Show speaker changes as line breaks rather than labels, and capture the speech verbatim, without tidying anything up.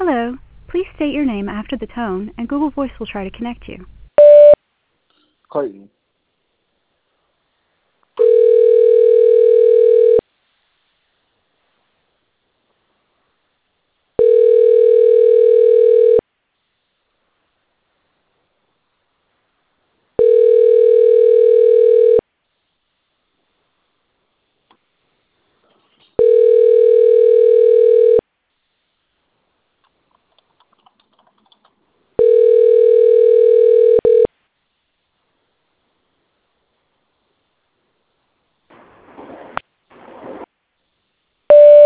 Hello. Please state your name after the tone, and Google Voice will try to connect you.
Clayton.